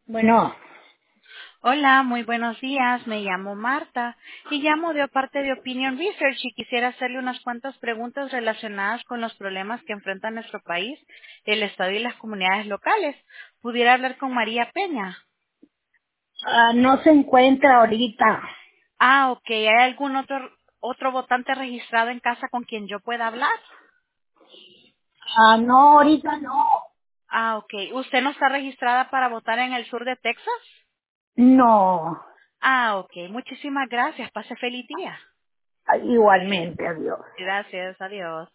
Bueno, Hola, muy buenos días. Me llamo Marta y llamo de parte de Opinion Research y quisiera hacerle unas cuantas preguntas relacionadas con los problemas que enfrenta nuestro país, el Estado y las comunidades locales. ¿Pudiera hablar con María Peña? no se encuentra ahorita. Ah, ok. ¿Hay algún otro votante registrado en casa con quien yo pueda hablar? No, ahorita no. Ah, ok. ¿Usted no está registrada para votar en el sur de Texas? No, Ah, ok. Muchísimas gracias. Pase feliz día. igualmente, adiós. Gracias. Adiós.